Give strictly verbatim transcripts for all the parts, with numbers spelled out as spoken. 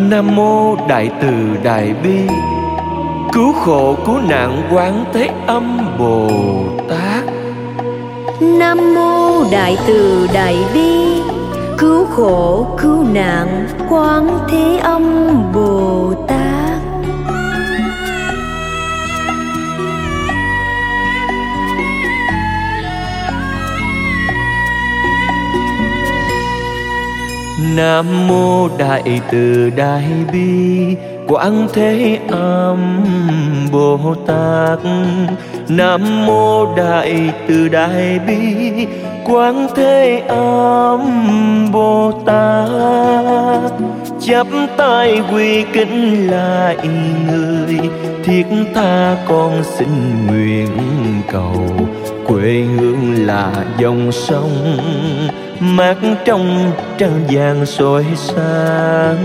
Nam mô Đại Từ Đại Bi, cứu khổ cứu nạn Quán Thế Âm Bồ Tát. Nam mô Đại Từ Đại Bi, cứu khổ cứu nạn Quán Thế Âm Bồ Tát. Nam mô Đại Từ Đại Bi, Quán Thế Âm Bồ Tát. Nam mô Đại Từ Đại Bi, Quán Thế Âm Bồ Tát. Chắp tay quy kính lại người, thiết tha con xin nguyện cầu. Quê hương là dòng sông mát trong trăng vàng soi sáng.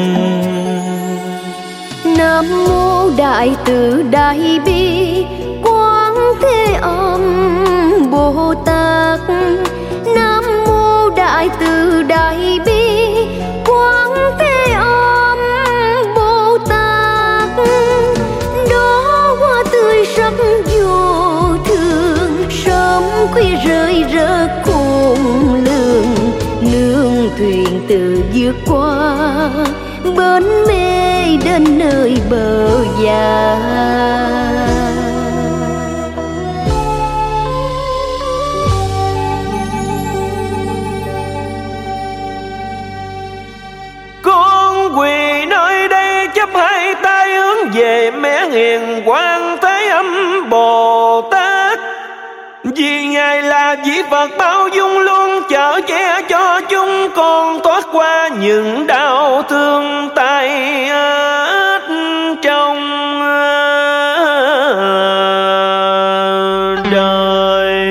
Nam mô Đại Từ Đại Bi, Quán Thế Âm Bồ Tát. Nam mô Đại Từ Đại Bi, Quán Thế Âm Bồ Tát. Đó hoa tươi sắc vô thường, sớm khuya rơi rớt cùng lương. Nương thuyền từ vượt qua bến mê đến nơi bờ già. Con quỳ nơi đây chắp hai tay hướng về mẹ hiền Quán Thế Âm Bồ Tát. Vì Ngài là vị Phật bao dung luôn chở che cho chúng con thoát qua những đau thương tai ách trong đời.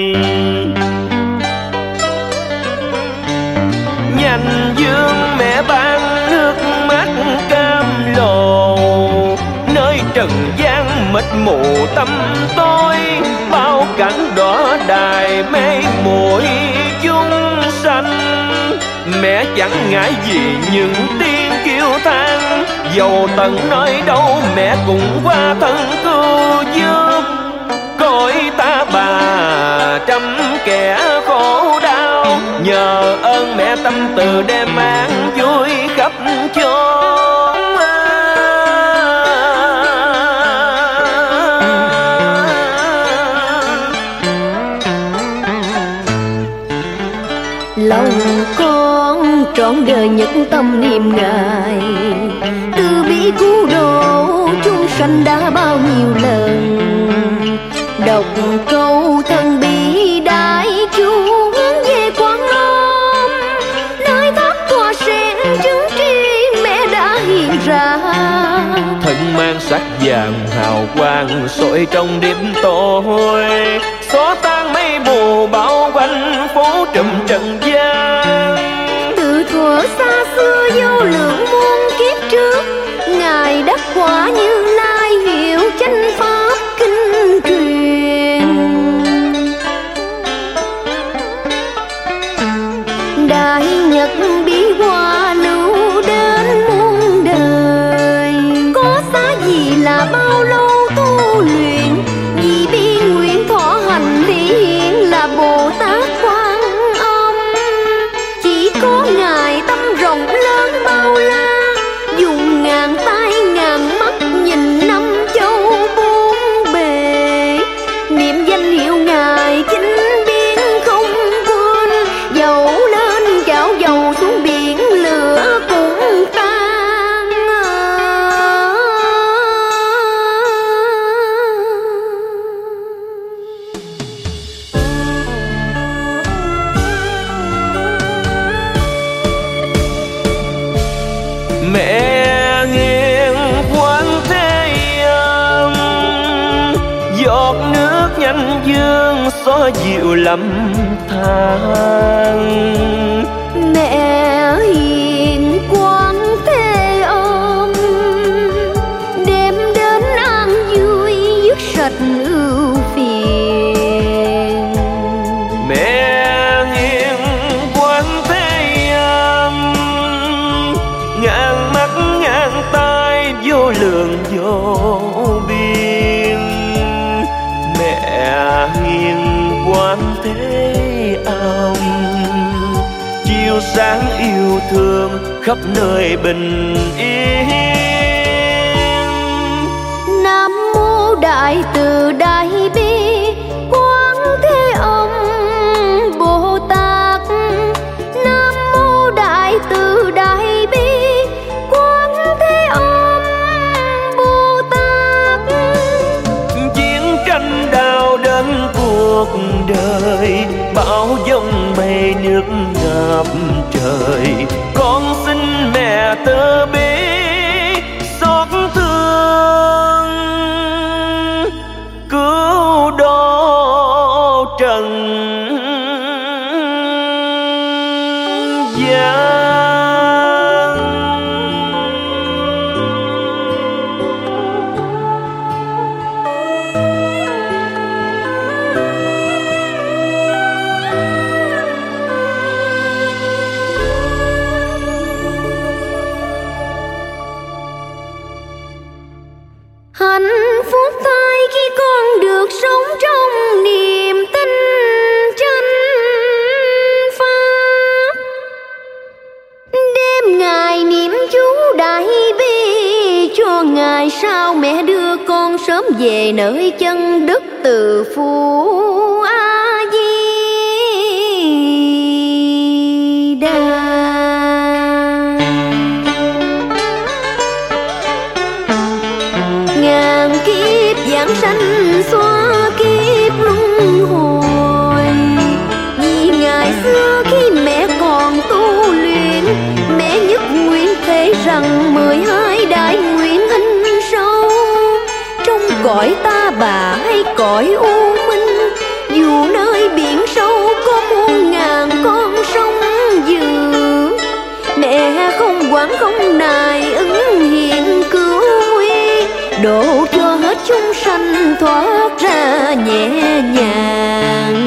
Nhanh dương mẹ ban nước mắt cam lồ, nơi trần gian mịt mù tâm tối, bao cảnh đỏ đài mê muội chúng sanh. Mẹ chẳng ngại gì những tiếng kêu than, dầu tận nơi đâu mẹ cũng qua thân cứu giúp. Cõi ta bà trăm kẻ khổ đau, nhờ ơn mẹ tâm từ đem an vui khắp chốn. Lòng con trọn đời nhất tâm niệm Ngài, từ bi cứu độ chúng sanh đã bao nhiêu lần. Đọc câu thân bi đại chú hướng về Quán Âm, nơi tháp tòa sen chứng tri mẹ đã hiện ra. Thân mang sắc vàng hào quang soi trong đêm tối, xóa tan mây mù bao quanh phố trùm trần gian. Từ thuở xa xưa vô lượng muôn kiếp trước, Ngài đắc quả Như Lai hiểu chánh pháp kinh truyền. Đại nhật bí hoa lưu đến muôn đời, có xá gì là bao lâu tu luyện. Vì bi nguyện thọ hành thể hiện là Bồ Tát Quan Âm. Chỉ có Ngài tâm rộng lớn bao la, dùng ngàn tay ngàn mắt nhìn năm châu bốn bề. Niệm danh hiệu Ngài chính biến không quên, dầu lên chảo dầu xuống biển lửa cũng tan. Mẹ hiền Quán Thế Âm, giọt nước nhanh dương xóa dịu lầm than. Mẹ hiền Quán Thế Âm, đem đến an vui dứt sạch ưu phiền. Mẹ hiền Quán Thế Âm, ngàn mắt thương khắp nơi bình yên. Nam mô Đại Từ Đại Bi Quán Thế Âm Bồ Tát. Nam mô Đại Từ Đại Bi Quán Thế Âm Bồ Tát. Chiến tranh đau đớn cuộc đời, bão giông mây nước ngập trời, con xin mẹ từ bi xót thương cứu độ trần gian. Hạnh phúc thay khi con được sống trong niềm tin chánh pháp. Đêm ngày niệm chú Đại Bi cho ngày sau mẹ đưa con sớm về nơi chân đất Từ Phụ A Di Đà. Ngàn kiếp giảng sanh xóa kiếp luân hồi, vì ngày xưa khi mẹ còn tu luyện, mẹ nhất nguyện thế rằng mười hai đại nguyện in sâu trong cõi Ta Bà hay cõi U Minh. Dù nơi biển sâu có muôn ngàn con sông dữ, mẹ không quản không nài ứng hiện cứu nguy, độ cho hết chúng sanh thoát ra nhẹ nhàng.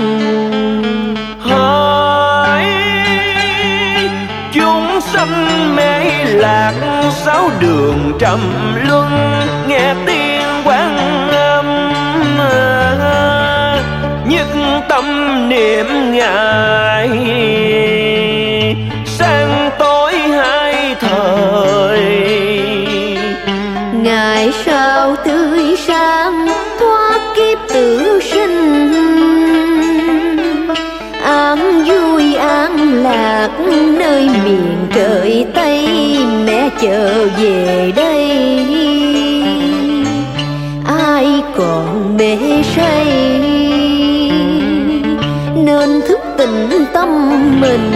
Hỡi chúng sanh mê lạc sáu đường trầm luân, nghe tiếng Quan Âm nhất tâm niệm Ngài, sáng tối hai thời. Ngày sau tươi sáng thoát kiếp tử sinh, an vui an lạc nơi miền trời Tây, mẹ trở về đây. Ai còn mê say nên thức tỉnh tâm mình,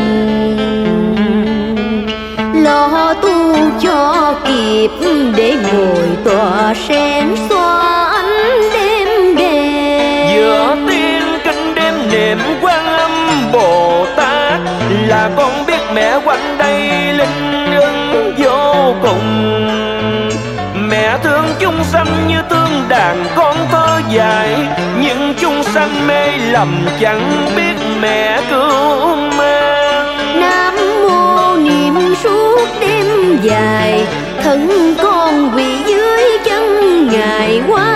lo tu cho kịp để ngồi tọa sen xóa ánh đêm đèn. Giữa tiếng kinh đêm niệm Quan Âm Bồ Tát, là con biết mẹ quanh đây linh ưng vô cùng. Mẹ thương chúng sanh như thương đàn con thơ dài, nhưng chúng sanh mê lầm chẳng biết mẹ cứu mang. Nam mô niệm suốt đêm dài, thân con quỳ dưới chân Ngài Quan